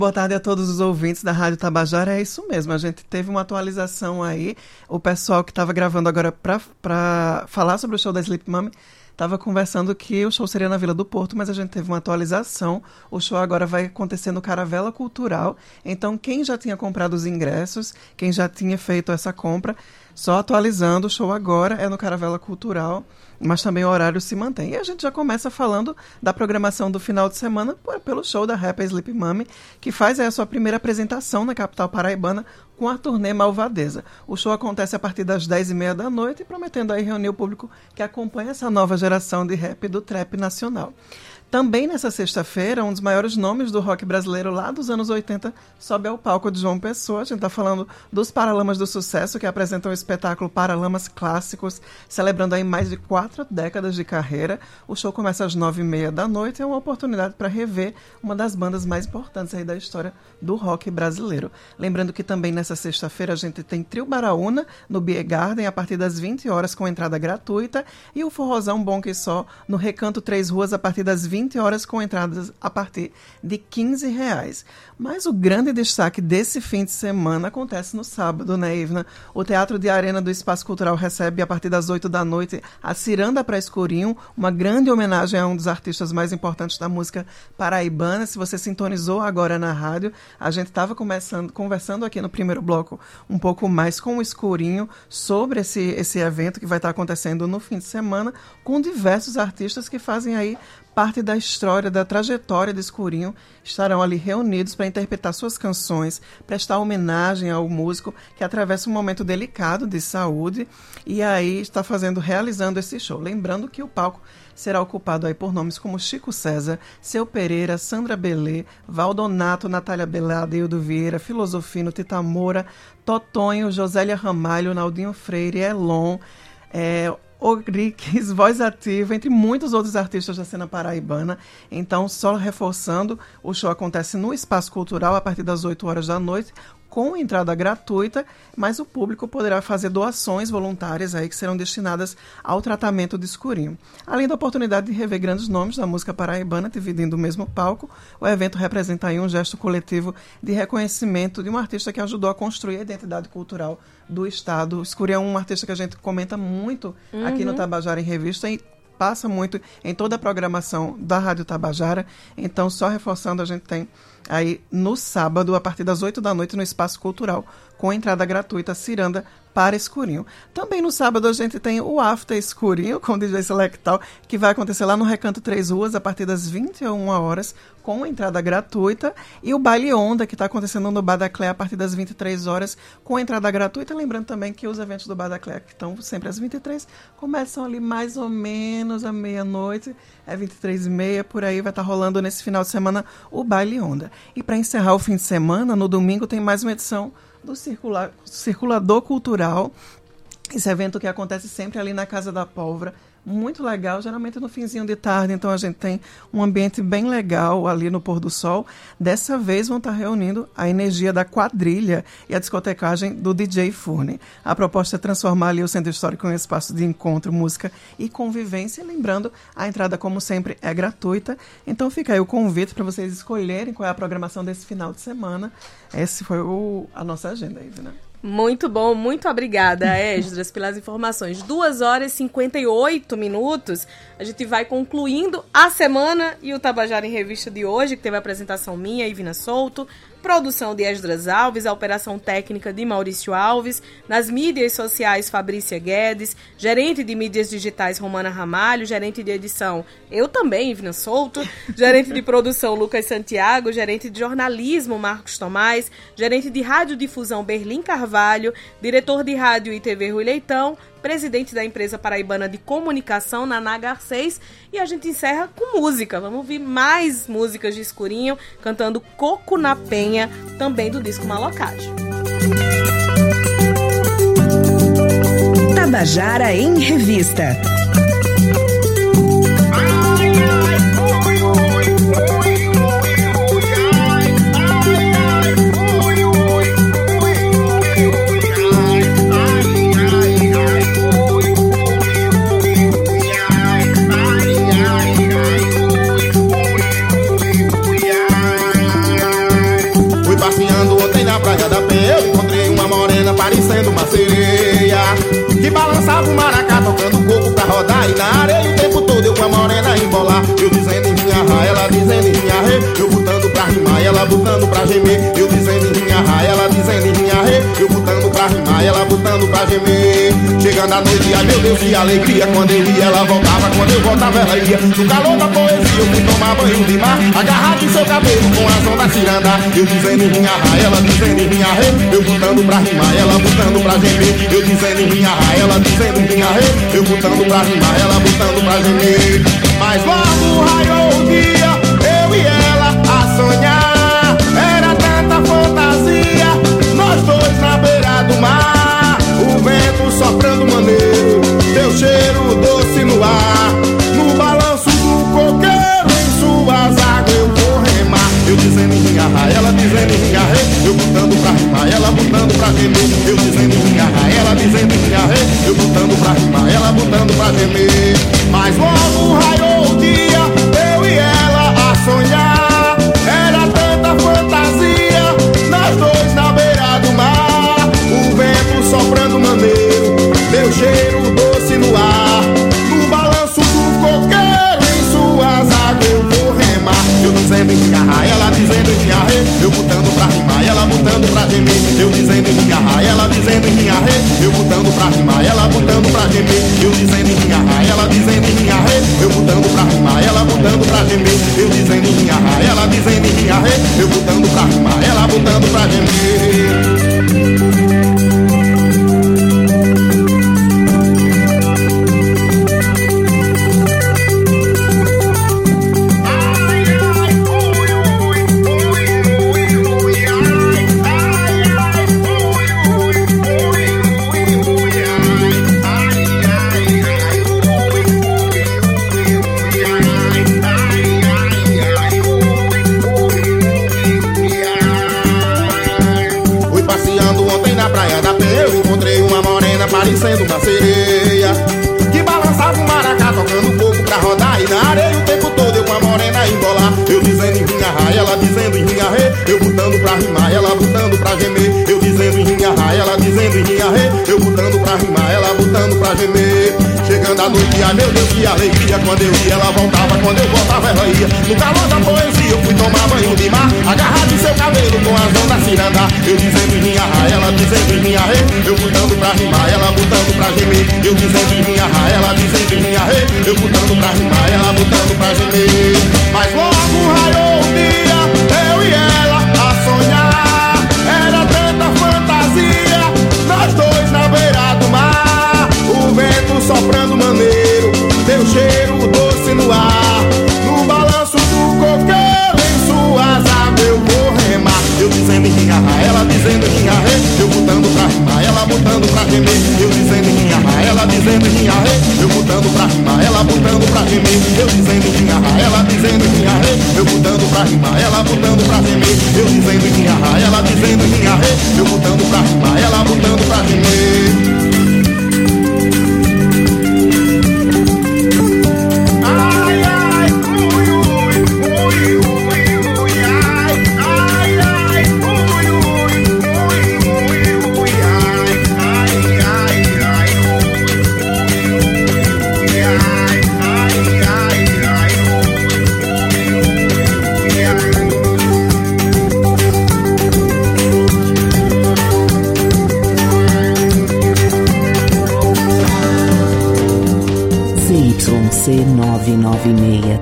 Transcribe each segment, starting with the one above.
Boa tarde a todos os ouvintes da Rádio Tabajara. É isso mesmo, a gente teve uma atualização aí. O pessoal que estava gravando agora para falar sobre o show da Sleep Mummy estava conversando que o show seria na Vila do Porto, mas a gente teve uma atualização. O show agora vai acontecer no Caravela Cultural. Então, quem já tinha comprado os ingressos, quem já tinha feito essa compra, só atualizando, o show agora é no Caravela Cultural, mas também o horário se mantém. E a gente já começa falando da programação do final de semana pelo show da rapper Sleep Mummy, que faz a sua primeira apresentação na capital paraibana com a turnê Malvadeza. O show acontece a partir das 10h30 da noite, prometendo aí reunir o público que acompanha essa nova geração de rap do trap nacional. Também nessa sexta-feira, um dos maiores nomes do rock brasileiro lá dos anos 80 sobe ao palco de João Pessoa. A gente está falando dos Paralamas do Sucesso, que apresentam o espetáculo Paralamas Clássicos, celebrando aí mais de 4 décadas de carreira. O show começa às 9h30 da noite e é uma oportunidade para rever uma das bandas mais importantes aí da história do rock brasileiro. Lembrando que também nessa sexta-feira a gente tem Trio Baraúna no Beer Garden a partir das 20 horas com entrada gratuita e o Forrozão Bom Que Só no Recanto Três Ruas a partir das 20 horas com entradas a partir de R$15. Mas o grande destaque desse fim de semana acontece no sábado, né, Ivna? O Teatro de Arena do Espaço Cultural recebe a partir das 8 da noite a Ciranda para Escurinho, uma grande homenagem a um dos artistas mais importantes da música paraibana. Se você sintonizou agora na rádio, a gente estava conversando aqui no primeiro bloco um pouco mais com o Escurinho sobre esse evento que vai estar acontecendo no fim de semana, com diversos artistas que fazem aí parte da história, da trajetória do Escurinho, estarão ali reunidos para interpretar suas canções, prestar homenagem ao músico que atravessa um momento delicado de saúde e aí está realizando esse show. Lembrando que o palco será ocupado aí por nomes como Chico César, Seu Pereira, Sandra Belê, Valdonato, Natália Belá, Adeildo Vieira, Filosofino, Tita Moura, Totonho, Josélia Ramalho, Naldinho Freire, Elon, Ogrix, Voz Ativa, entre muitos outros artistas da cena paraibana. Então, só reforçando, o show acontece no Espaço Cultural a partir das 8 horas da noite, com entrada gratuita, mas o público poderá fazer doações voluntárias aí que serão destinadas ao tratamento de escurinho. Além da oportunidade de rever grandes nomes da música paraibana dividindo o mesmo palco, o evento representa aí um gesto coletivo de reconhecimento de um artista que ajudou a construir a identidade cultural do estado. O Escurinho é um artista que a gente comenta muito aqui no Tabajara em Revista e passa muito em toda a programação da Rádio Tabajara. Então, só reforçando, a gente tem aí no sábado, a partir das 8 da noite, no Espaço Cultural, com entrada gratuita, Ciranda para Escurinho. Também no sábado a gente tem o After Escurinho, com o DJ Selectal, que vai acontecer lá no Recanto Três Ruas, a partir das 21 horas, com entrada gratuita. E o Baile Onda, que está acontecendo no Bar da Clé, a partir das 23 horas, com entrada gratuita. Lembrando também que os eventos do Bar da Clé, que estão sempre às 23, começam ali mais ou menos à meia-noite, é 23h30, por aí vai estar rolando nesse final de semana o Baile Onda. E para encerrar o fim de semana, no domingo tem mais uma edição do Circulador Cultural, esse evento que acontece sempre ali na Casa da Pólvora, muito legal, geralmente no finzinho de tarde, então a gente tem um ambiente bem legal ali no pôr do sol. Dessa vez vão estar reunindo a energia da quadrilha e a discotecagem do DJ Furne. A proposta é transformar ali o Centro Histórico em um espaço de encontro, música e convivência. Lembrando, a entrada, como sempre, é gratuita, então fica aí o convite para vocês escolherem qual é a programação desse final de semana. Essa foi a nossa agenda, Ivna. Muito bom, muito obrigada, Esdras, pelas informações. 2h58. A gente vai concluindo a semana e o Tabajara em Revista de hoje, que teve a apresentação minha, Ivina Souto, produção de Esdras Alves, a operação técnica de Maurício Alves, nas mídias sociais Fabrícia Guedes, gerente de mídias digitais Romana Ramalho, gerente de edição eu também, Ivina Souto, gerente de produção Lucas Santiago, gerente de jornalismo Marcos Tomás, gerente de radiodifusão Berlim Carvalho, diretor de rádio e TV Rui Leitão, presidente da empresa paraibana de comunicação, Naná Garcês, e a gente encerra com música. Vamos ouvir mais músicas de Escurinho, cantando Coco na Penha, também do disco Malocádio. Tabajara em Revista. botando pra gemer. Eu dizendo em rinha rá, ela dizendo em rinha rê. Eu botando pra rimar, ela botando pra gemer. Chegando a noite, ai meu Deus, que alegria. Quando eu ia, ela voltava, quando eu voltava, ela ia. No calor da poesia, eu fui tomar banho de mar, agarrado em seu cabelo com as ondas ciranda. Eu dizendo em rinha rá, ela dizendo em rinha rê. Eu botando pra rimar, ela botando pra gemer. Eu dizendo em rinha rá, ela dizendo em rinha rê. Eu botando pra rimar, ela botando pra gemer. Mas logo raiou o dia, eu e ela a sonhar. Era tanta fantasia, nós dois na beira do mar. O vento soprando maneiro, teu cheiro doce no ar. No balanço do coqueiro, em suas águas eu vou remar. Eu dizendo em rinha rá, ela dizendo em rinha rê. Eu botando pra rimar, ela botando pra gemer. Eu dizendo em rinha rá, ela dizendo em rinha rê. Eu botando pra rimar, ela botando pra gemer. Mas logo raiou o dia, eu e ela a sonhar. Era tanta fantasia, nós dois na beira do mar. O vento soprando maneiro, meu cheiro doce no ar. No balanço do coqueiro, em suas águas eu vou remar. Eu dizendo em rinha rá, ela dizendo em rinha rê. Eu botando pra rimar, ela botando pra gemer. Eu dizendo em rinha rá, ela dizendo em rinha rê. Eu botando pra rimar, ela botando pra gemer. Eu dizendo em rinha rá, ela dizendo em rinha rê. Eu botando pra rimar, ela botando pra gemer. Eu dizendo em rinha rá, ela dizendo em rinha rê. Eu botando pra rimar, ela botando pra gemer. Parecendo uma sereia que balançava o maracá, tocando pouco pra rodar. E na areia o tempo todo eu com a morena embolar. Eu dizendo em rinha rá, ela dizendo em rinha rê. Eu botando pra rimar, ela botando pra gemer. Eu dizendo em rinha rá, ela dizendo em rinha rê. Eu botando pra rimar, ela botando pra gemer. Chegando a noite, ai meu Deus, que alegria. Quando eu ia, ela voltava, quando eu voltava, ela ia. No calor da poesia, eu fui tomar banho de mar, agarrado em seu cabelo com as ondas ciranda. Eu dizendo em rinha rá, ela dizendo em rinha rê. Eu botando pra rimar, ela botando pra gemer. Eu dizendo em rinha rá, ela dizendo em rinha rê. Eu botando pra rimar, ela botando pra gemer. Mas logo raiou o dia, eu e ela a sonhar. Era tanta fantasia, nós dois na beira do mar. O vento soprando maneiro, teu cheiro doce no ar. No balanço do coqueiro, em suas águas eu vou remar. Eu dizendo em rinha rá, ela dizendo em rinha rê. Eu botando pra rimar, ela botando pra gemer. Eu dizendo em rinha rá, ela dizendo em rinha rê. Eu botando pra rimar, ela botando pra gemer. Eu dizendo em rinha rá, ela dizendo em rinha rê. Eu botando pra rimar, ela botando pra gemer. Eu dizendo em rinha rá, ela dizendo em rinha rê. Eu botando pra rimar, ela botando pra gemer. C996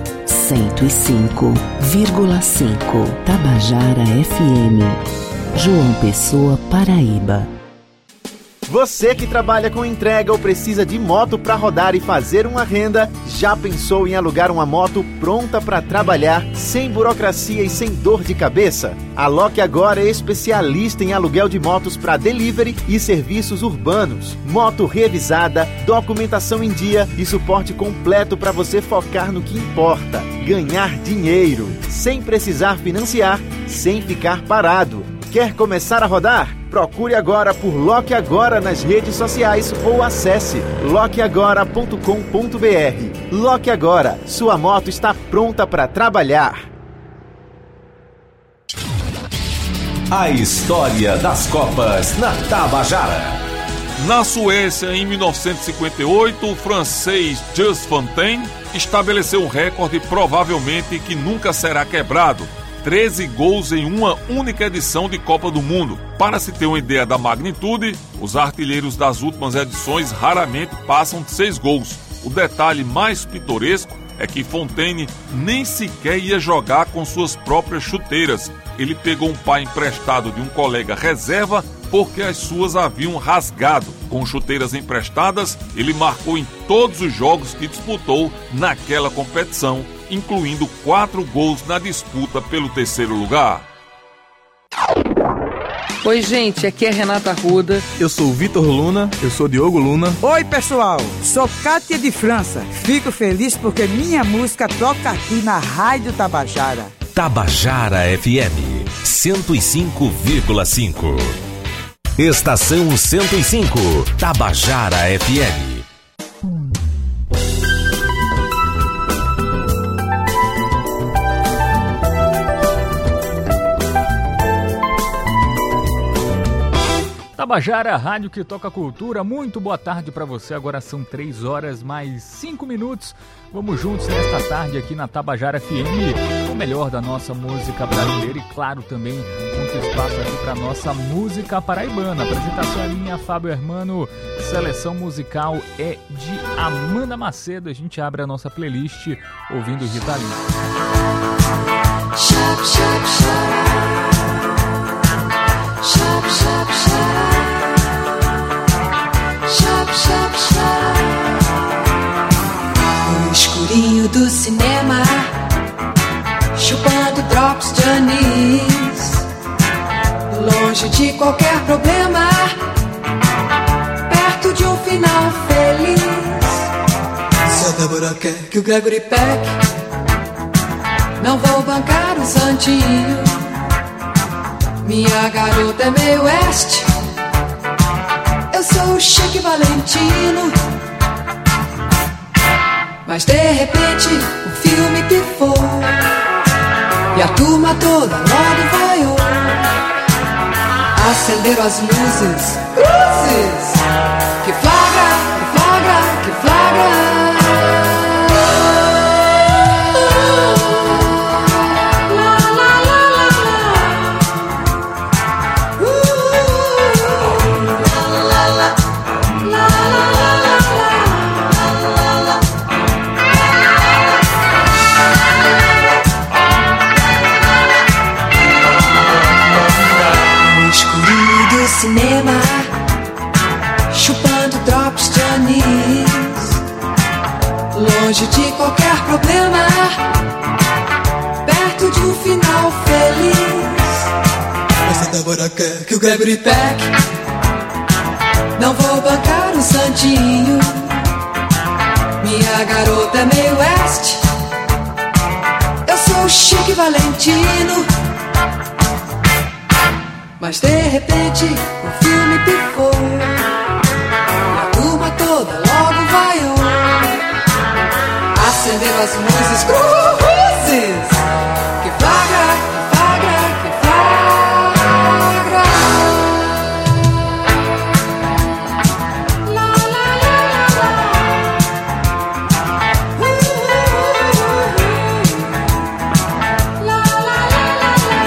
105,5 Tabajara FM, João Pessoa, Paraíba. Você que trabalha com entrega ou precisa de moto para rodar e fazer uma renda, já pensou em alugar uma moto pronta para trabalhar, sem burocracia e sem dor de cabeça? A Lock Agora é especialista em aluguel de motos para delivery e serviços urbanos. Moto revisada, documentação em dia e suporte completo para você focar no que importa: ganhar dinheiro, sem precisar financiar, sem ficar parado. Quer começar a rodar? Procure agora por Lock Agora nas redes sociais ou acesse lockagora.com.br. Lock Agora, sua moto está pronta para trabalhar. A história das Copas na Tabajara. Na Suécia, em 1958, o francês Just Fontaine estabeleceu um recorde provavelmente que nunca será quebrado. 13 gols em uma única edição de Copa do Mundo. Para se ter uma ideia da magnitude, os artilheiros das últimas edições raramente passam de 6 gols. O detalhe mais pitoresco é que Fontaine nem sequer ia jogar com suas próprias chuteiras. Ele pegou um par emprestado de um colega reserva porque as suas haviam rasgado. Com chuteiras emprestadas, ele marcou em todos os jogos que disputou naquela competição, incluindo 4 gols na disputa pelo 3º lugar. Oi, gente, aqui é Renata Arruda. Eu sou o Vitor Luna. Eu sou Diogo Luna. Oi, pessoal, sou Kátia de França. Fico feliz porque minha música toca aqui na Rádio Tabajara. Tabajara FM 105,5. Estação 105, Tabajara FM. Tabajara, rádio que toca cultura. Muito boa tarde para você. Agora são 3 horas mais 5 minutos. Vamos juntos nesta tarde aqui na Tabajara FM, o melhor da nossa música brasileira e, claro, também muito espaço aqui para nossa música paraibana. A apresentação é minha, Fábio Hermano. Seleção musical é de Amanda Macedo. A gente abre a nossa playlist ouvindo Rita Lee. Shop, shop, shop. Shop, shop, shop. Shop, shop, shop. No escurinho do cinema, chupando drops de anis, longe de qualquer problema, perto de um final feliz. Se a Débora quer que o Gregory Peck, não vou bancar o santinho. Minha garota é meio oeste, eu sou o Chique Valentino. Mas de repente o filme pifou e a turma toda logo vaiou. Acenderam as luzes, cruzes, que flagra, que flagra, que flagra. Cinema, chupando drops de anis, longe de qualquer problema, perto de um final feliz. Mas a Débora quer que o Gregory Peck, não vou bancar um santinho. Minha garota é meio oeste, eu sou o Chique Valentino. Mas de repente o filme pifou e a turma toda logo vaiou. Acenderam as luzes, cruzes, que flagra, que flagra, que flagra. La, la, la, la, la. La, la, la, la, la.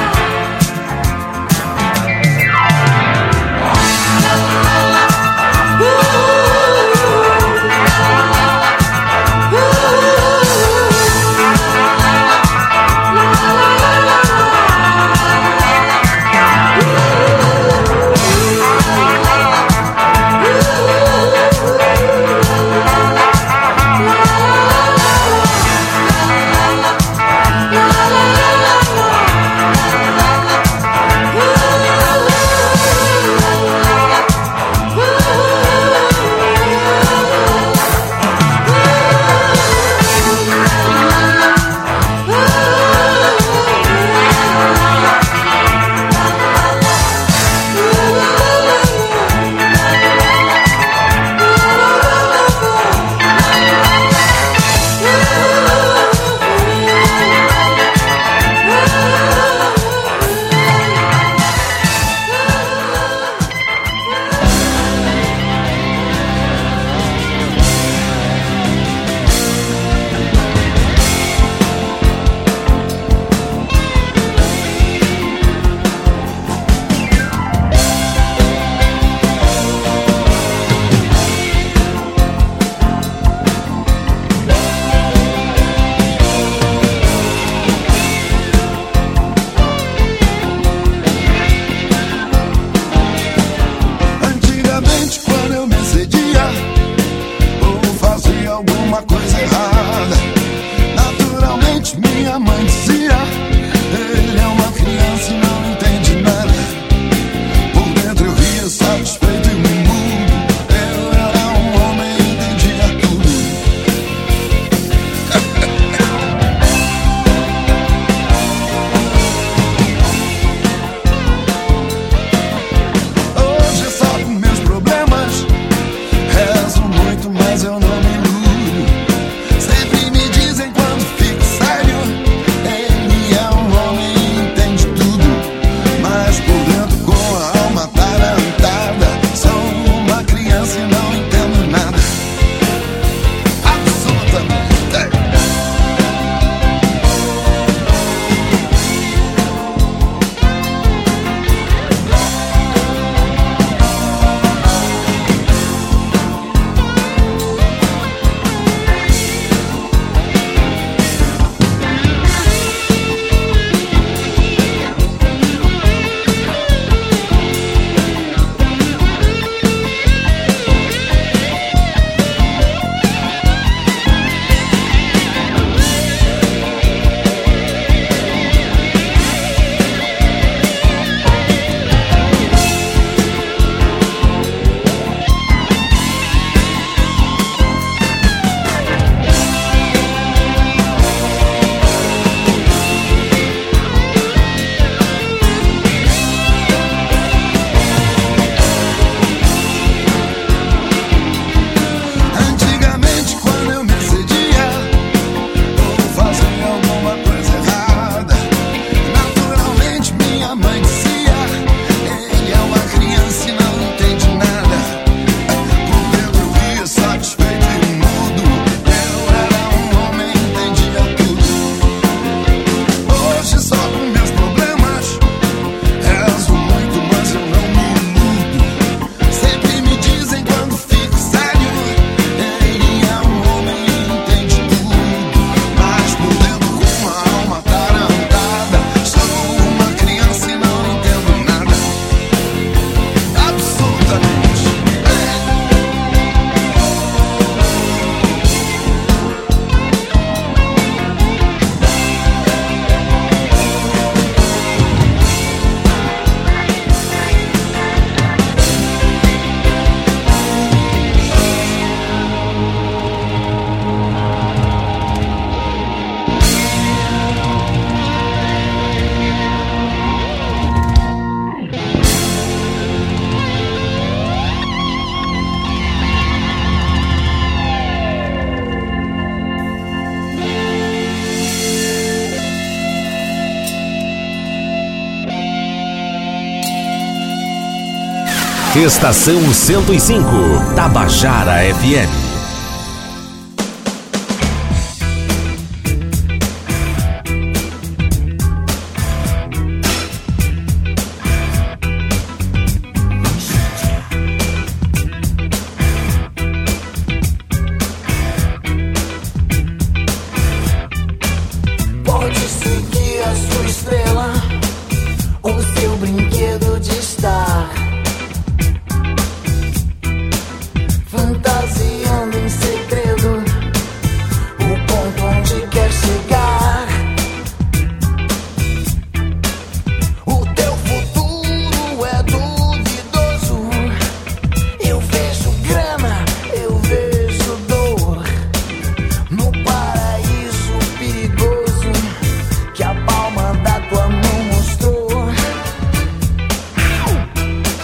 Estação 105, Tabajara FM. Pode seguir a sua estrela, o seu brinquedo de estar fantasiando em segredo o ponto onde quer chegar. O teu futuro é duvidoso. Eu vejo grana, eu vejo dor no paraíso perigoso que a palma da tua mão mostrou.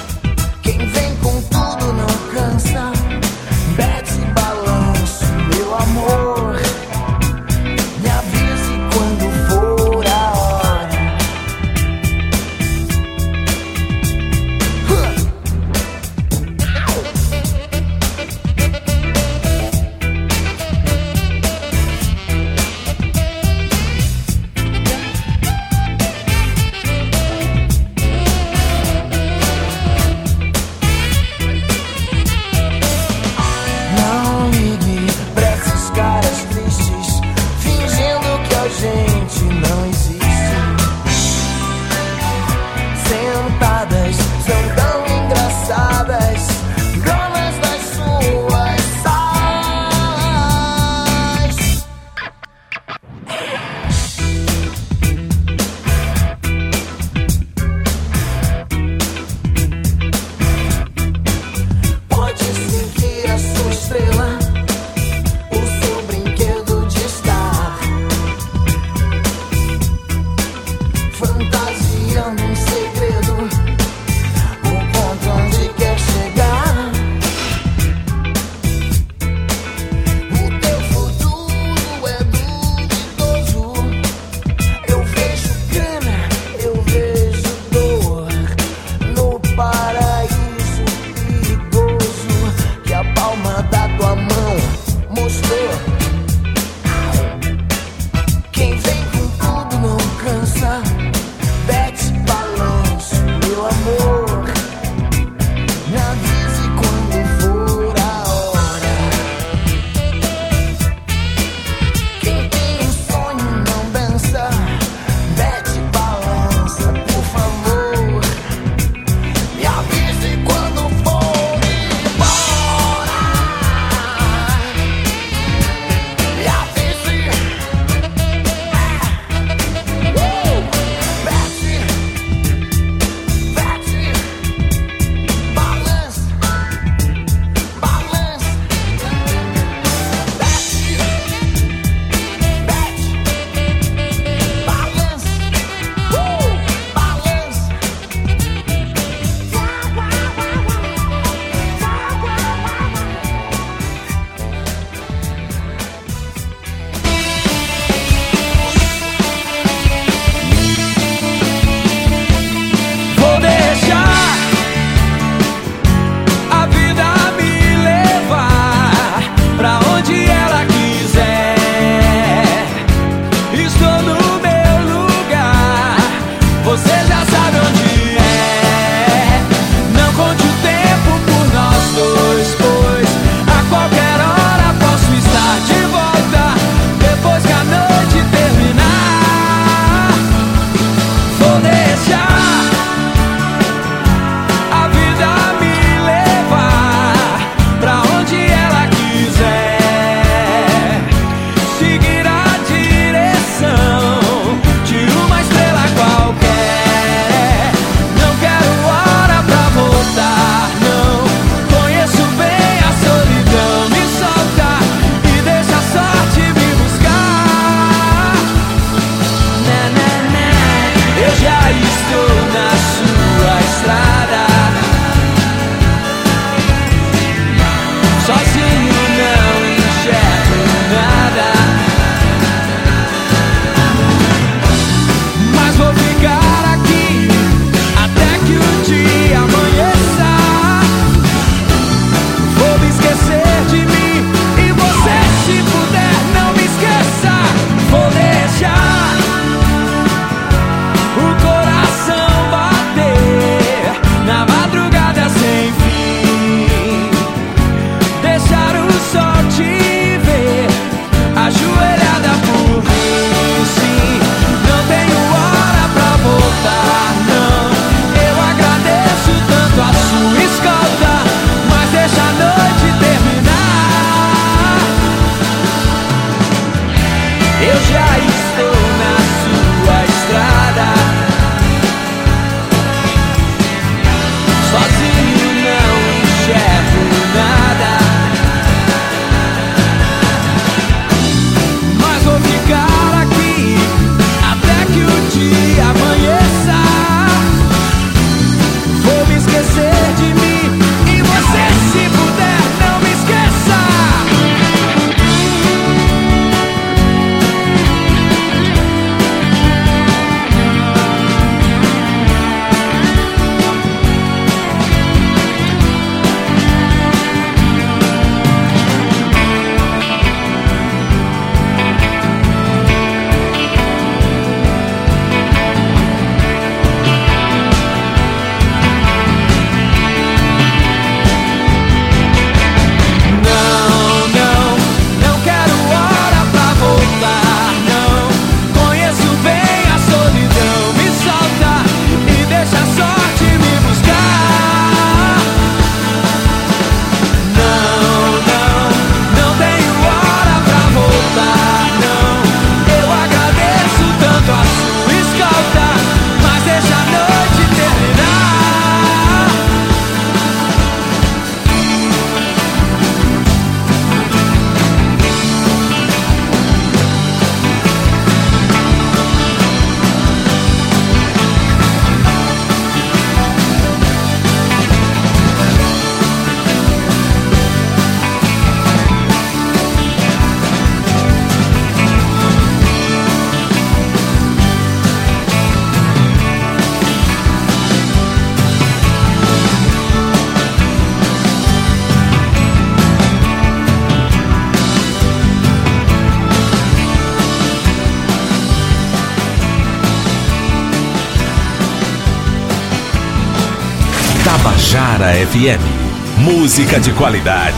Tabajara FM. Música de qualidade.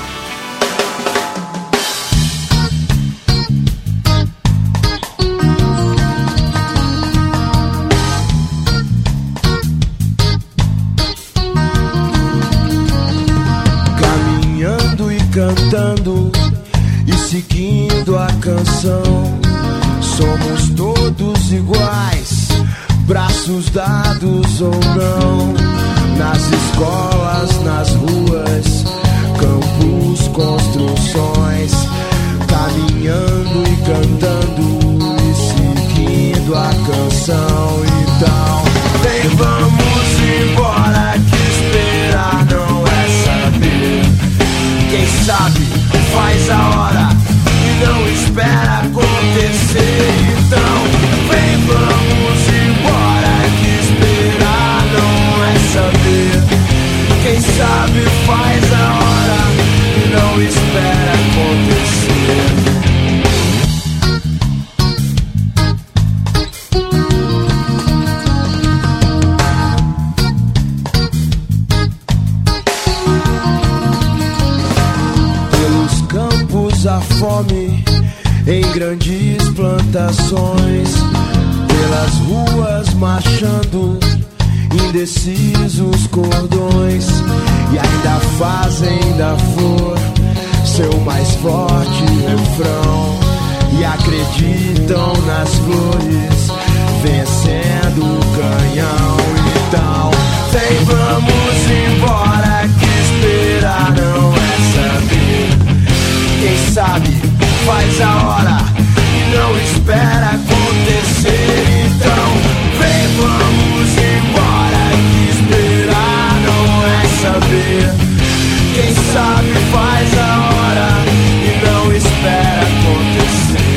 Caminhando e cantando e seguindo a canção, somos todos iguais, braços dados ou não. Nas escolas, nas ruas, campos, construções, caminhando e cantando e seguindo a canção. Então, vem, vamos embora, que esperar não é saber. Quem sabe faz a hora e não espera acontecer. Então, vem, vamos embora, que esperar não é saber. Quem sabe faz a hora e não espera acontecer. Pelos campos a fome em grandes plantações, pelas ruas marchando indecisos cordões, e ainda fazem da flor seu mais forte refrão, e acreditam nas flores vencendo o canhão. Então, vem, vamos embora, que esperar não é saber. Quem sabe faz a hora e não espera acontecer. Então, vem, vamos embora, que esperar não é saber. Quem sabe faz a hora e não espera acontecer.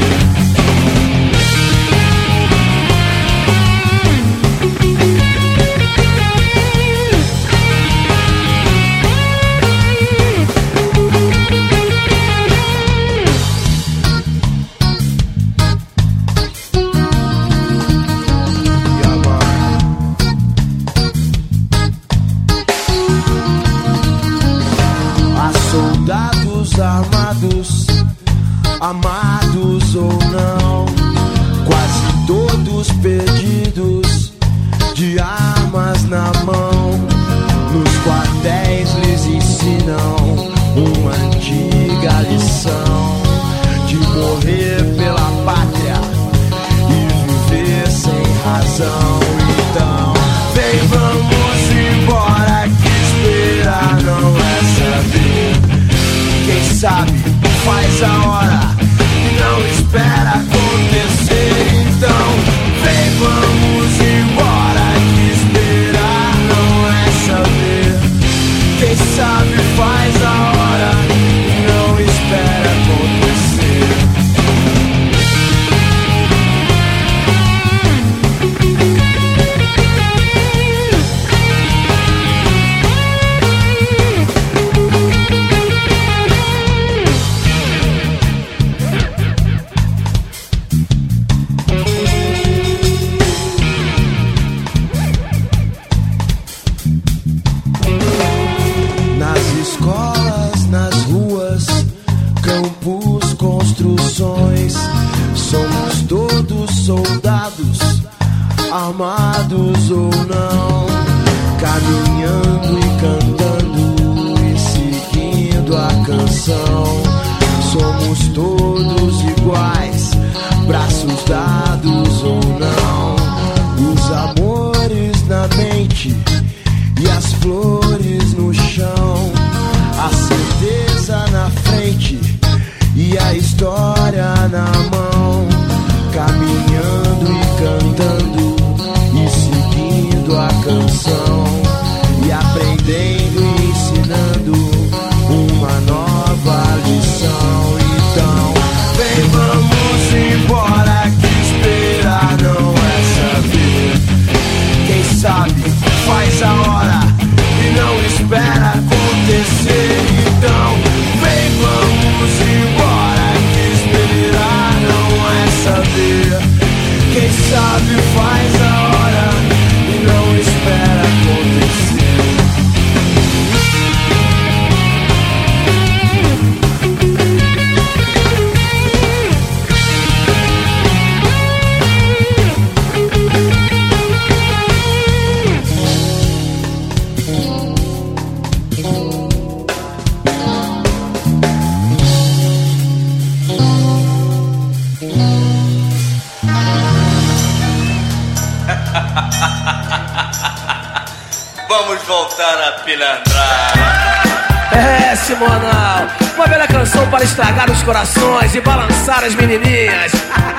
Armados, amados ou não, quase todos perdidos, de armas na mão. Nos quartéis lhes ensinam uma antiga lição de morrer pela pátria e viver sem razão. Então, vem, vamos embora, que esperar não é saber. Quem sabe faz a hora e não espera acontecer. Então, vem, vamos embora, que esperar não é saber. Quem sabe faz a hora e não espera acontecer. Somos todos soldados, armados ou não, caminhando e cantando e seguindo a canção. Somos todos iguais, braços dados ou não, os amores na mente e as flores no chão, a certeza na frente e a história na mão, caminhando e cantando e seguindo a canção, e aprendendo e ensinando uma nova lição. Então, Vamos voltar a pilantrar. É, Simonal, uma bela canção para estragar os corações e balançar as menininhas.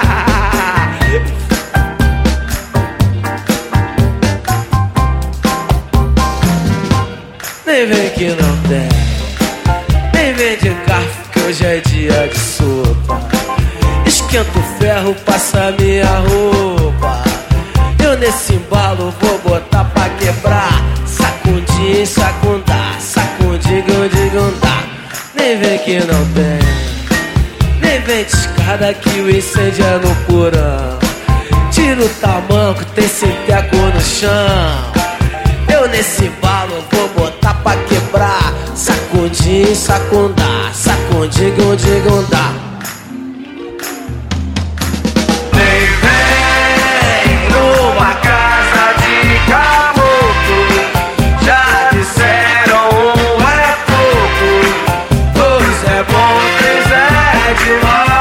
Nem vem que não tem, nem vem de garfo que hoje é dia de sopa. Esquenta o ferro, passa minha roupa. Eu nesse embalo vou botar pra quebrar. Sacudir, sacundar, sacudir, digundar. Nem vem que não tem, nem vem de escada que o incêndio é no porão. Tira o tamanco, tem sinteco no chão. Eu nesse embalo vou botar pra quebrar. Sacudir, sacundar, sacudir, digundar. Nem vem numa casa de caboclo. Já disseram um é pouco, dois é bom, três é demais.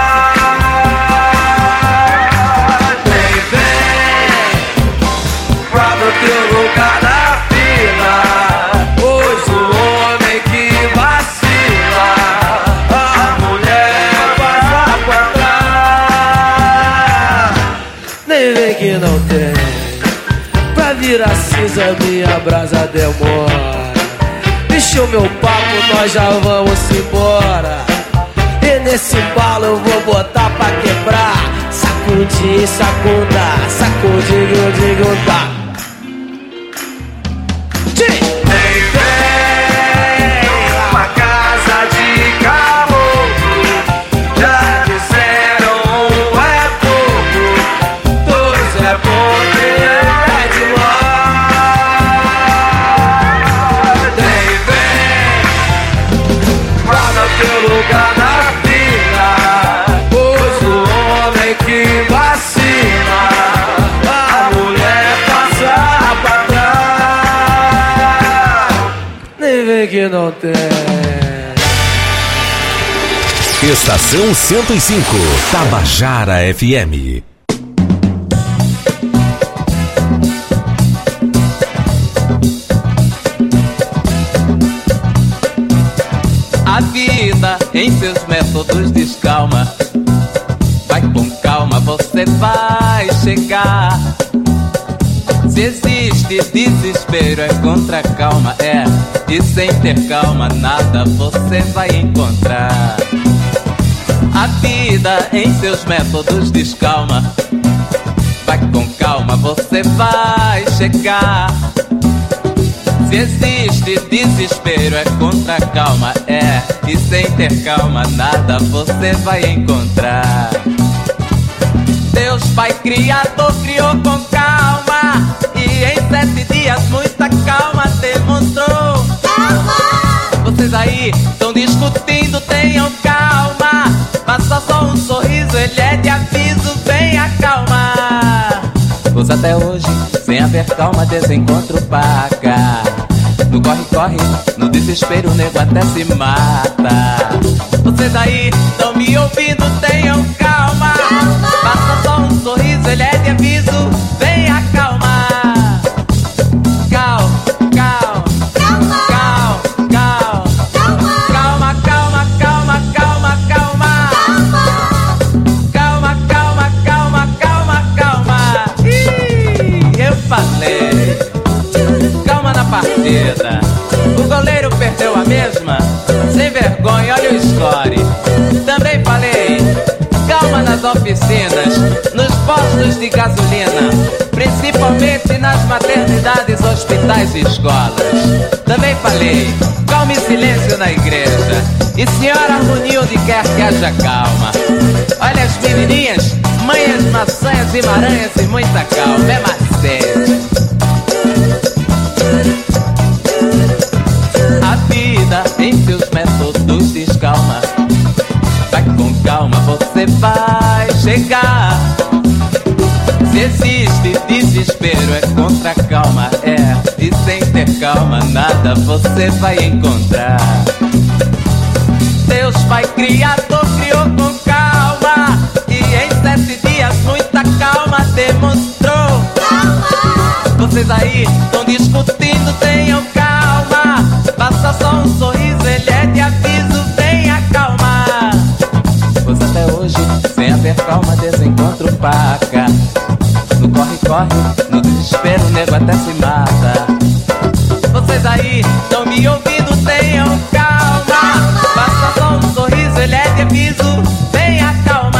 Nem vem pra no teu lugar na fila, pois o homem que vacila, a mulher passa pra trás. Nem vem que não tem, pra virar cinza minha brasa demora. Deixa o meu papo, nós já vamos embora. E nesse embalo eu vou botar pra quebrar. Sacudir, sacundar, sacudir, digundar. Nem vem uma casa de caboclo. Já disseram um é pouco, dois é bom, três é demais. Nem vem pra no teu lugar na fila, pois o homem que vacila, a mulher passa pra trás. Nem vem que não tem. Estação 105, Tabajara FM. A vida em seus métodos descalma. Vai com calma, você vai chegar. Se existe desespero é contra calma, é. E sem ter calma nada você vai encontrar. A vida em seus métodos descalma. Vai com calma, você vai chegar. Se existe desespero é contra calma, é. E sem ter calma nada você vai encontrar. Deus Pai Criador criou com calma, e em 7 dias muita calma demonstrou. Vocês aí estão discutindo, tenham calma. Passa só um sorriso, ele é de aviso, venha calma. Pois até hoje, sem haver calma, desencontro paga. No corre-corre, no desespero, o nego até se mata. Vocês aí estão me ouvindo, tenham calma. Passa só um sorriso, ele é de aviso, venha calma. Calma na partida. O goleiro perdeu a mesma. Sem vergonha, olha o score. Também falei. Calma nas oficinas, nos postos de gasolina, principalmente nas maternidades, hospitais e escolas. Também falei. Calma e silêncio na igreja. E senhora harmonia onde quer que haja calma. Olha as menininhas, manhas, maçanhas e maranhas e muita calma. É macete. A vida em seus métodos descalma. Vai com calma, você vai chegar. Se existe desespero é contra calma, é. E sem ter calma nada você vai encontrar. Deus Pai Criador criou com calma, e em 7 dias muita calma demonstrou. Vocês aí estão discutindo, tenham calma. Passa só um sorriso, ele é de aviso, tenha calma. Pois até hoje, sem haver calma, desencontro paca. No corre-corre, no desespero, o nego até se mata. Vocês aí estão me ouvindo, tenham calma. Passa só um sorriso, ele é de aviso, tenha calma.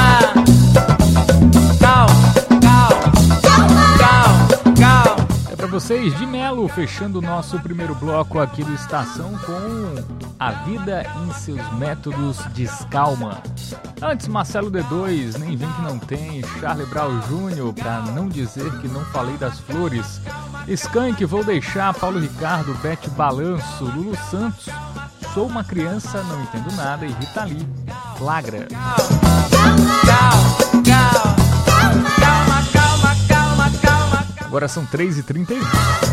É pra vocês de Melo, fechando o nosso primeiro bloco aqui do Estação com A Vida em Seus Métodos Descalma. Antes, Marcelo D2, Nem Vem Que Não Tem, Charlie Brown Jr., pra não dizer que não falei das flores, Skank, Vou Deixar, Paulo Ricardo, Bete Balanço, Lulu Santos, Sou Uma Criança, Não Entendo Nada e Rita Lee, Flagra. Agora são 3h31.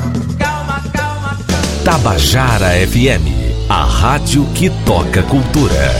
Tabajara FM, a rádio que toca cultura.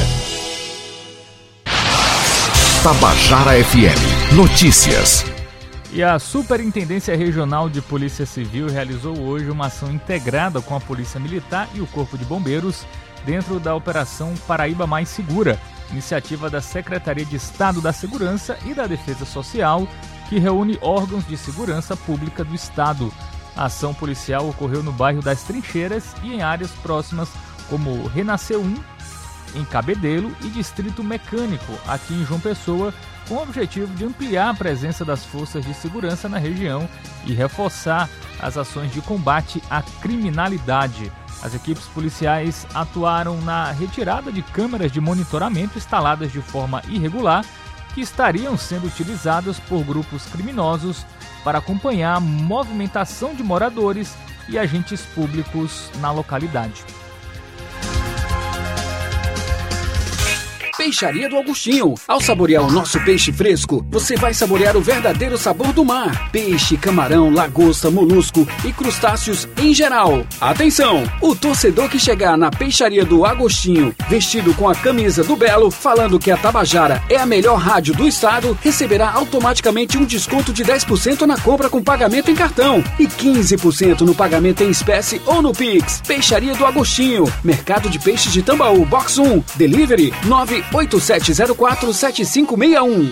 Tabajara FM, notícias. E a Superintendência Regional de Polícia Civil realizou hoje uma ação integrada com a Polícia Militar e o Corpo de Bombeiros dentro da Operação Paraíba Mais Segura, iniciativa da Secretaria de Estado da Segurança e da Defesa Social, que reúne órgãos de segurança pública do Estado. A ação policial ocorreu no bairro das Trincheiras e em áreas próximas como Renascer 1, em Cabedelo, e Distrito Mecânico, aqui em João Pessoa, com o objetivo de ampliar a presença das forças de segurança na região e reforçar as ações de combate à criminalidade. As equipes policiais atuaram na retirada de câmeras de monitoramento instaladas de forma irregular, que estariam sendo utilizadas por grupos criminosos para acompanhar a movimentação de moradores e agentes públicos na localidade. Peixaria do Agostinho. Ao saborear o nosso peixe fresco, você vai saborear o verdadeiro sabor do mar. Peixe, camarão, lagosta, molusco e crustáceos em geral. Atenção! O torcedor que chegar na Peixaria do Agostinho, vestido com a camisa do Belo, falando que a Tabajara é a melhor rádio do estado, receberá automaticamente um desconto de 10% na compra com pagamento em cartão e 15% no pagamento em espécie ou no Pix. Peixaria do Agostinho. Mercado de Peixes de Tambaú, Box 1. Delivery 987047561.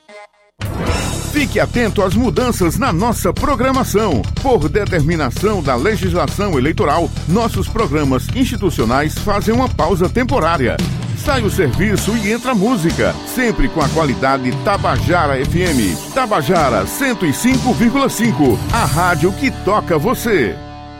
Fique atento às mudanças na nossa programação. Por determinação da legislação eleitoral, nossos programas institucionais fazem uma pausa temporária. Sai o serviço e entra a música, sempre com a qualidade Tabajara FM. Tabajara 105,5, a rádio que toca você.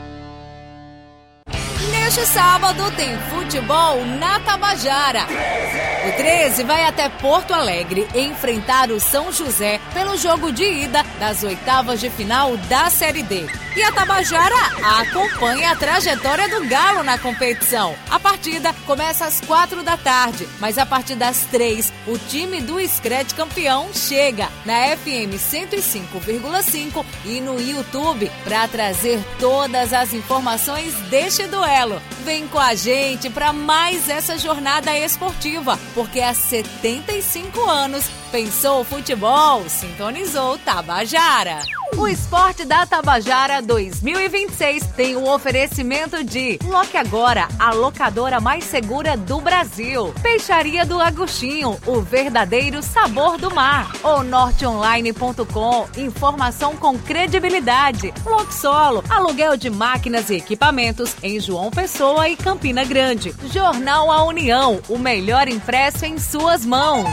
Neste sábado tem futebol na Tabajara. O 13 vai até Porto Alegre enfrentar o São José pelo jogo de ida das oitavas de final da Série D. E a Tabajara acompanha a trajetória do Galo na competição. A partida começa às 4 da tarde, mas a partir das 3, o time do Scred campeão chega na FM 105,5 e no YouTube para trazer todas as informações deste duelo. Vem com a gente para mais essa jornada esportiva, porque há 75 anos pensou futebol, sintonizou Tabajara. O Esporte da Tabajara 2026 tem o oferecimento de Loque Agora, a locadora mais segura do Brasil. Peixaria do Agostinho, o verdadeiro sabor do mar. O norteonline.com, informação com credibilidade. Loxolo, aluguel de máquinas e equipamentos em João Pessoa e Campina Grande. Jornal A União, o melhor impresso em suas mãos.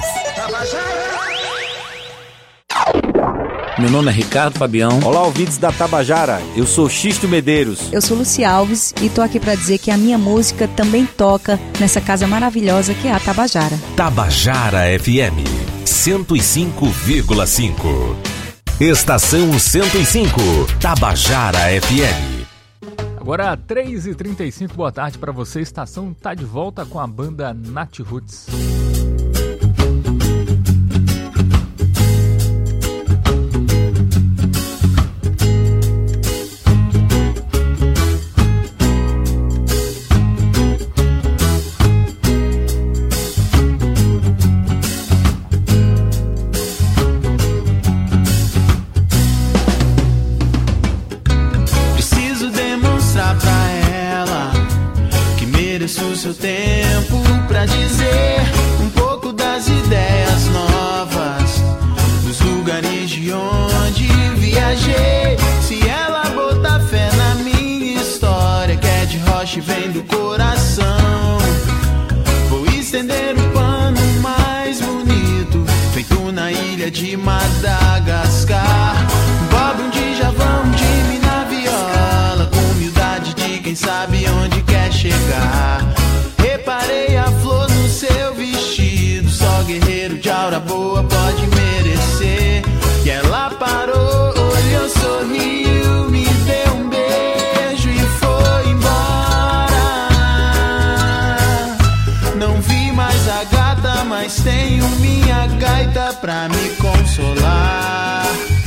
Meu nome é Ricardo Fabião. Olá, ouvintes da Tabajara. Eu sou Xisto Medeiros. Eu sou Luci Alves e tô aqui para dizer que a minha música também toca nessa casa maravilhosa que é a Tabajara. Tabajara FM 105,5. Estação 105, Tabajara FM. Agora 3h35, boa tarde para você. Estação tá de volta com a banda Nat Roots. seu tempo pra dizer um pouco das ideias novas, dos lugares de onde viajei. Se ela botar fé na minha história, que é de rocha e vem do coração, vou estender o pano mais bonito, feito na ilha de Madagascar. Bob um Djavão, Jimmy na viola, com humildade de quem sabe onde quer chegar. Reparei a flor no seu vestido, só guerreiro de aura boa pode merecer. E ela parou, olhou, sorriu, me deu um beijo e foi embora. Não vi mais a gata, mas tenho minha gaita pra me consolar.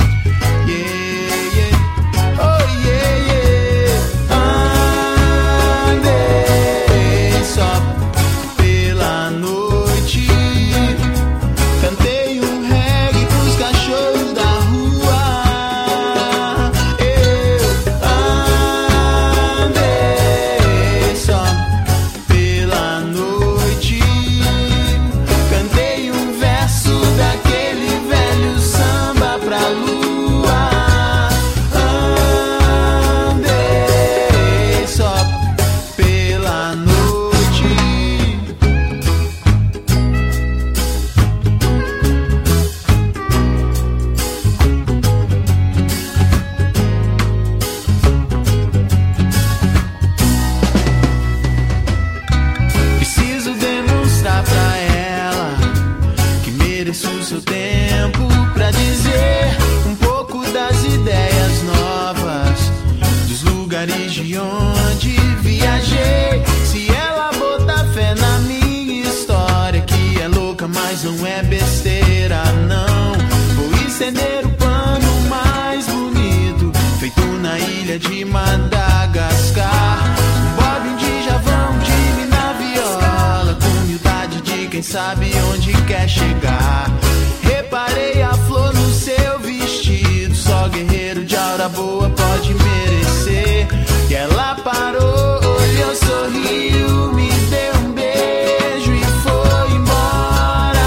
Não é besteira, não. Vou estender o pano mais bonito, feito na ilha de Madagascar. Bob um Djavão, Jimmy na viola, com humildade de quem sabe onde quer chegar. Reparei a flor no seu vestido, só guerreiro de aura boa pode merecer. E ela parou, olhou, sorriu, me deu um beijo e foi embora.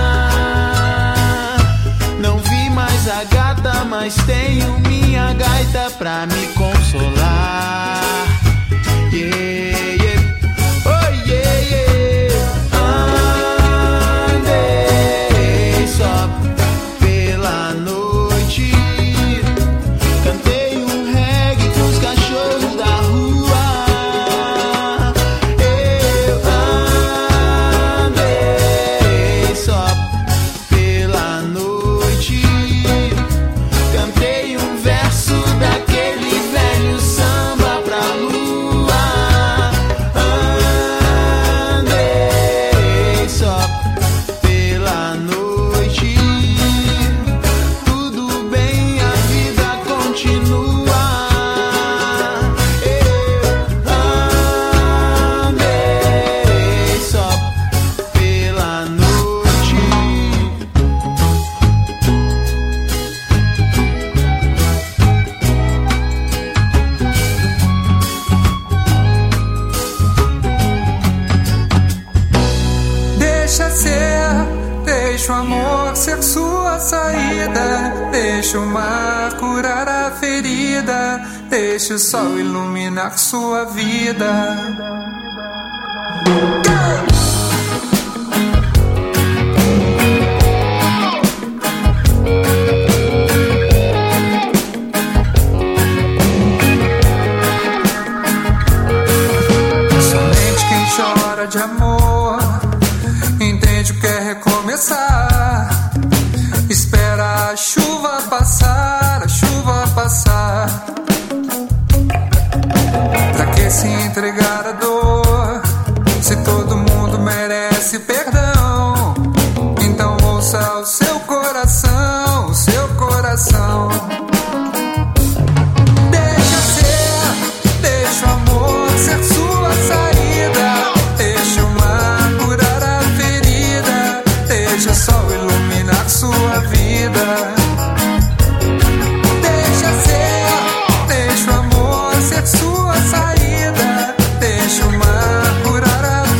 Não vi mais a gata, mas tenho minha gaita pra me consolar. Yeah, yeah. Oh, yeah, yeah. Andei só pela noite, cantei um reggae pros cachorros da rua. Eu andei só pela noite, cantei um verso daquele velho samba pra lua. Andei só pela noite, tudo bem, a vida continua. Eu andei só pela noite. Deixa ser, deixa o amor ser sua saída, deixa o mar curar a ferida, deixa o sol iluminar sua vida. Somente quem chora de amor entende o que é recomeçar. Espera a chuva passar, a chuva passar. Pra que se entregar à dor, se todo mundo merece perdão? Então ouça o seu coração, o seu coração. Deixa ser, deixa o amor ser sua saída, deixa o mar curar a ferida, deixa o sol iluminar sua vida. Deixa ser, deixa o amor ser sua saída, deixa o mar curar a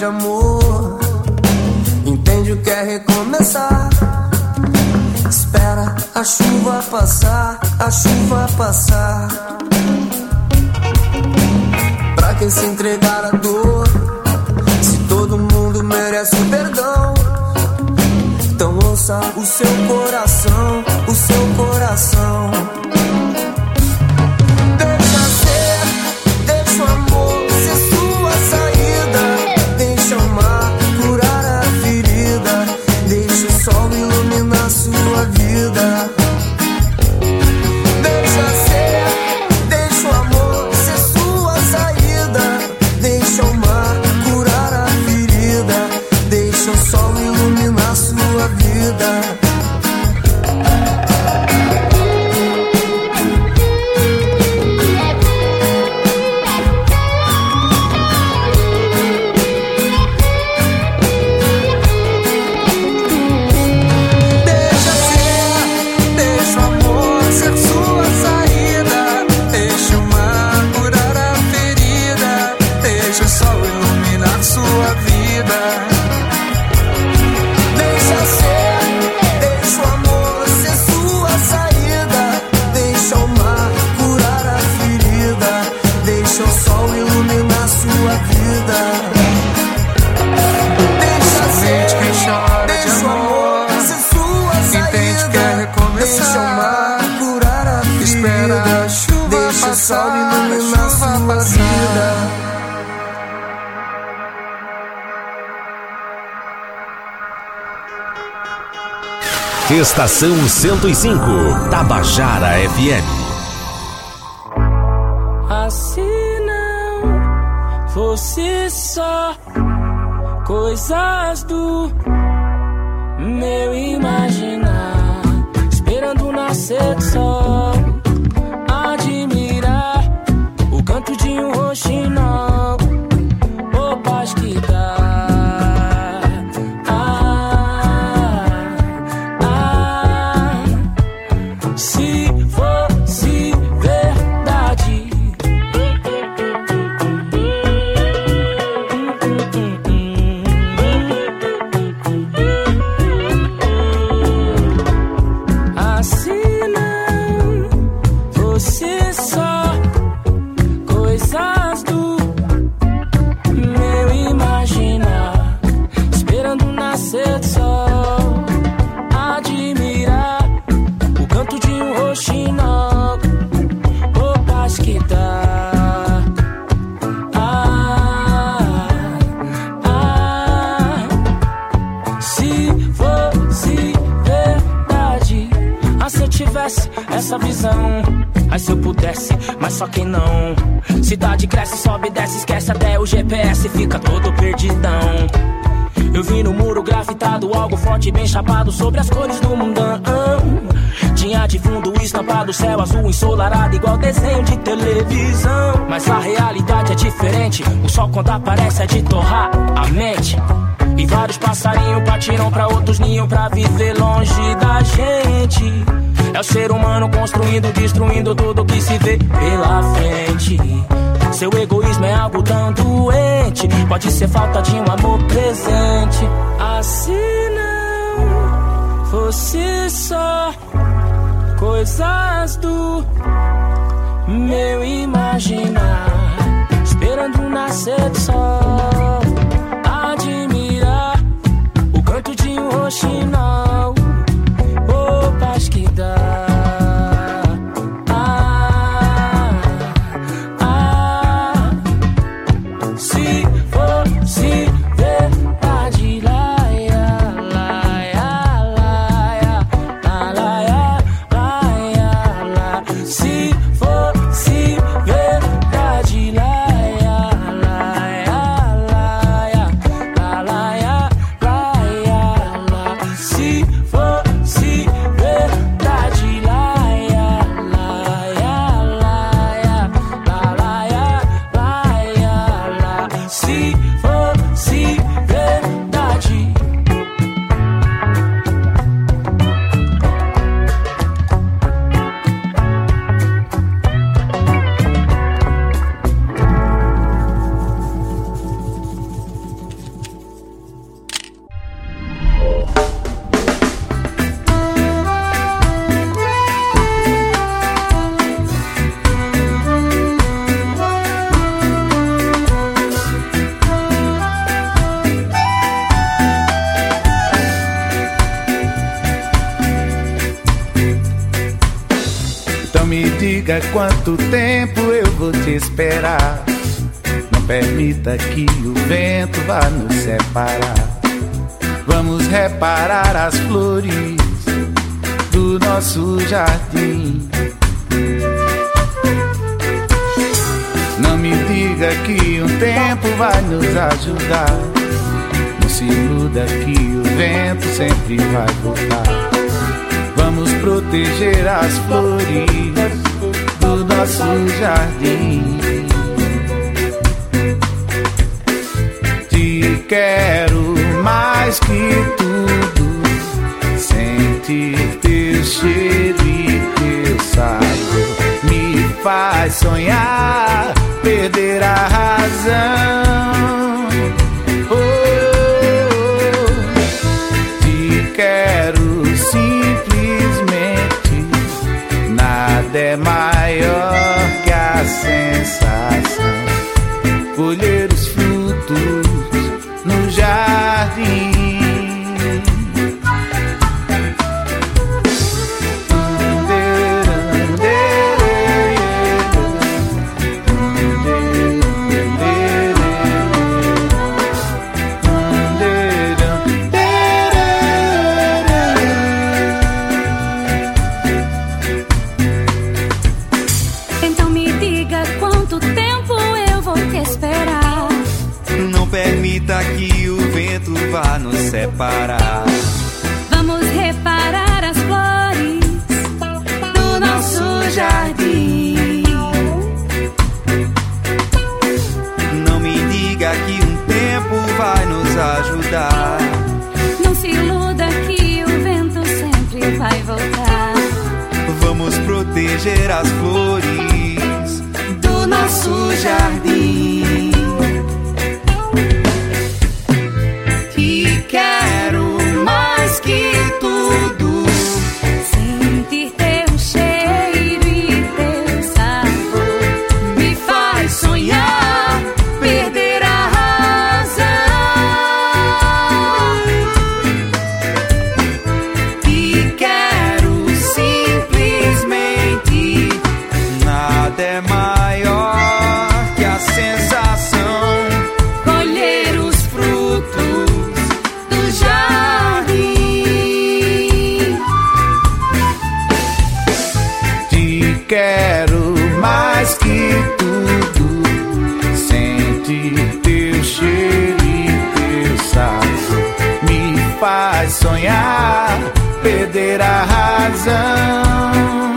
de amor. Entende o que é recomeçar. Espera a chuva passar, a chuva passar. Pra quem se entregar à dor, se todo mundo merece o perdão, então ouça o seu coração, o seu coração. Deixa ser, deixa o amor ser sua saída. Deixa o mar curar a ferida. Deixa o sol iluminar sua vida. Deixa ser, deixa o amor ser sua saída. Deixa o mar curar a ferida. Deixa o sol iluminar sua vida. Estação 105, Tabajara FM. Assim não fosse só coisas do meu imaginar, esperando o nascer do sol, admirar o canto de um roxinol, ô paz que dá. Essa visão, ai se eu pudesse, mas só quem não. Cidade cresce, sobe, desce, esquece até o GPS, fica todo perdidão. Eu vi no muro grafitado algo forte, bem chapado sobre as cores do mundão. Tinha de fundo estampado, céu azul ensolarado igual desenho de televisão. Mas a realidade é diferente, o sol quando aparece é de torrar a mente. E vários passarinhos partiram pra outros ninhos pra viver longe da gente. É o ser humano construindo, destruindo tudo que se vê pela frente. Seu egoísmo é algo tão doente, pode ser falta de um amor presente. Assim não fosse só coisas do meu imaginar, esperando o nascer do sol, admirar o canto de um roxinol, ô paz que dá. Se fosse verdade, laia, laia, laia, laia, laia, laia. Se fosse verdade, laia, laia, laia. diga quanto tempo eu vou te esperar. Não permita que o vento vá nos separar. Vamos reparar as flores do nosso jardim. Não me diga que um tempo vai nos ajudar. Não se iluda que o vento sempre vai voltar. Vamos proteger as flores do nosso jardim. Te quero mais que tudo, sentir teu cheiro e teu sabor me faz sonhar, perder a razão. Oh, te quero simplesmente, nada é maior que a sensação. Colher os frutos no jardim. Então me diga quanto tempo eu vou te esperar. Não permita que o vento vá nos separar. Vamos reparar as flores do nosso jardim. Não me diga que um tempo vai nos ajudar. Não se iluda que o vento sempre vai voltar. Vamos proteger as flores do nosso jardim. Te quero mais que tudo, sentir teu cheiro e teu sabor me faz sonhar, perder a razão. Te quero simplesmente, nada é maior que a sensação. Colher os frutos do jardim. Te quero mais que tudo, sentir teu cheiro e teu sabor me faz sonhar, perder a razão.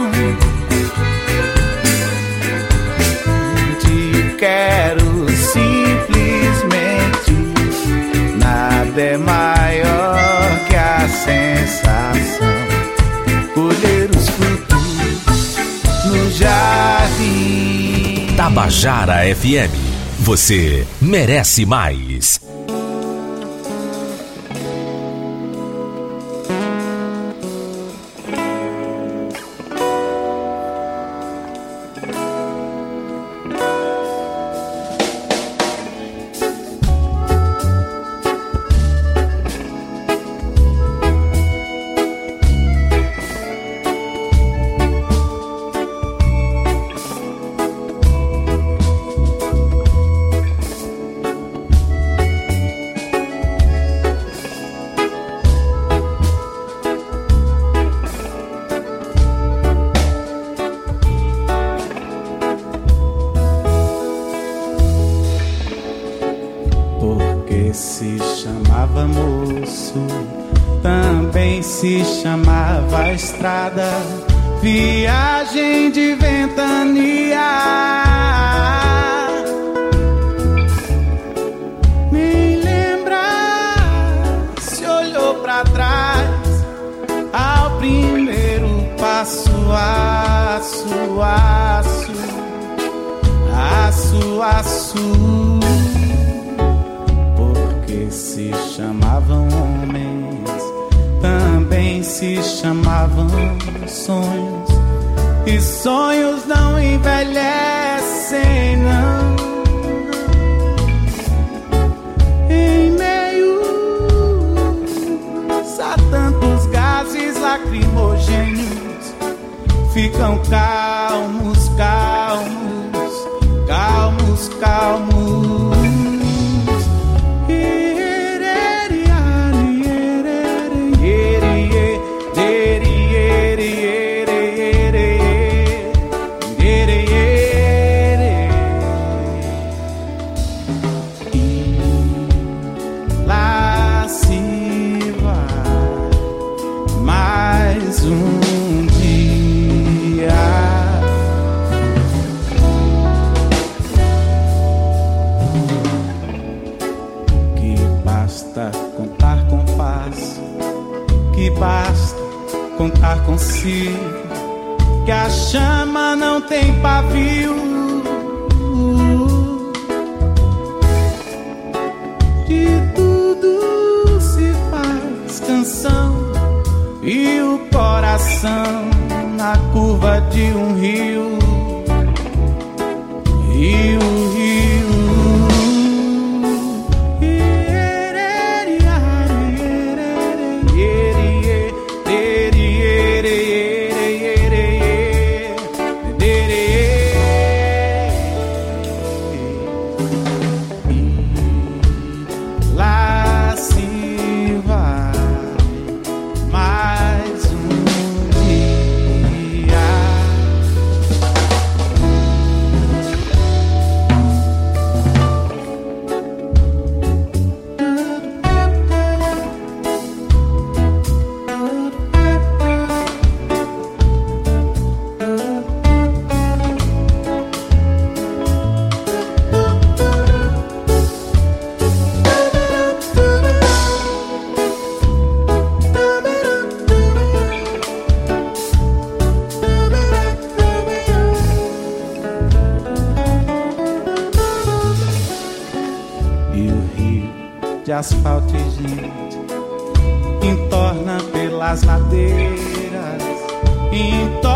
Te quero simplesmente, nada é maior que a sensação. Colher os frutos no jardim. Tabajara FM. Você merece mais. Porque se chamava moço, também se chamava estrada, viagem de ventania. Nem lembra se olhou pra trás ao primeiro passo, aço, aço, aço, aço. Porque se chamavam homens, também se chamavam sonhos, e sonhos não envelhecem, não. Em meio a tantos gases lacrimogêneos, ficam calmos calmos, calmos, calmos. Lá se vai mais um dia. Que basta contar com paz, que basta contar consigo, que a chama não tem pavio. De tudo se faz canção e o coração na curva de um rio. Rio, rio. Lá se vai mais um dia. E o rio de asfalto e gente entorna pelas ladeiras,